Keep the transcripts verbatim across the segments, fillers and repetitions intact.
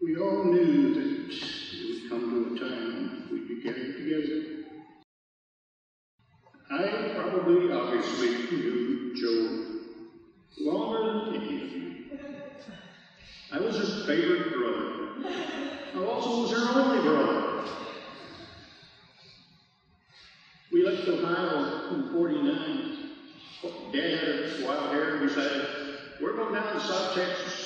We all knew that it would come to a time when we'd be gathered together. I probably, obviously, knew Joe longer than any of you. I was her favorite brother. I also was her only brother. We left Ohio in forty-nine. Dad had wild hair, and we decided, we're going down to South Texas.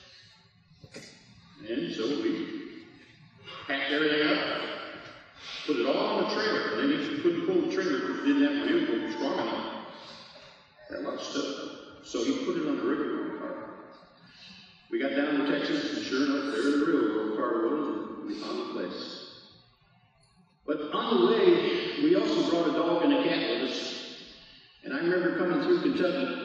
And so we packed everything up, put it all on the trailer, and then he couldn't pull the trailer because he didn't have a vehicle strong enough. Had a lot of stuff. So he put it on the railroad car. We got down to Texas, and sure enough, there the railroad car was, and we found the place. But on the way, we also brought a dog and a cat with us. And I remember coming through Kentucky.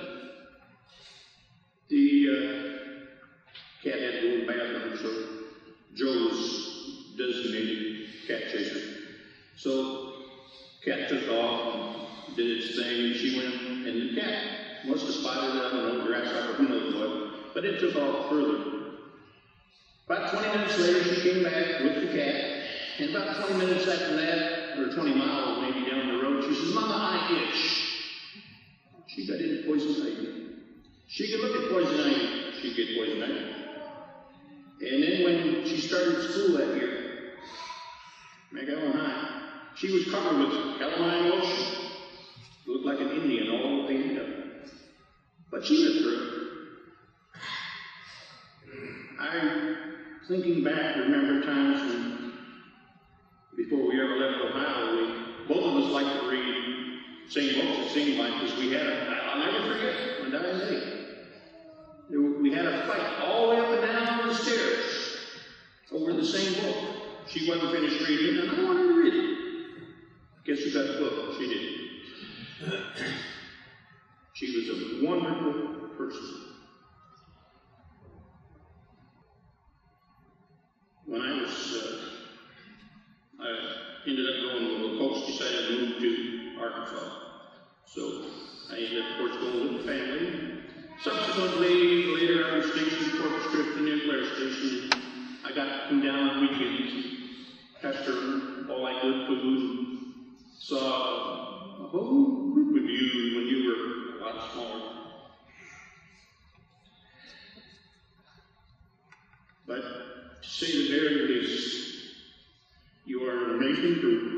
The uh, cat had to go to the bathroom, so Joe was designated cat chaser. So cat took off and did its thing, and she went, and the cat must have spotted it, I don't know, grasshopper, who knows what, but it took off further. About twenty minutes later, she came back with the cat, and about twenty minutes after that, or twenty miles maybe down the road, she says, Mama, I itch. She got into poison ivy. She could look at poison ivy, she'd get poison ivy. And then when she started school that year, McAllen High, she was covered with calamine lotion. Looked like an Indian all painted up. But she lived through it. I, thinking back, remember times when, before we ever left Ohio, we, both of us liked to read same books, it seemed like, because we had a, I'll never forget, on dying day. We had a fight all the way up and down the stairs over the same book. She wasn't finished reading, and I wanted to read it. Guess who got the book? She did. She was a wonderful person. When I was, uh, I ended up going to the coast, decided to move to Arkansas. So I ended up, of course, going with the family. Subsequently, later I was stationed at Corpus Christi and Blair Station. I got to come down on weekends, pester all I could, food, saw a whole group of you when you were a lot smaller. But to say the very least, you are an amazing group.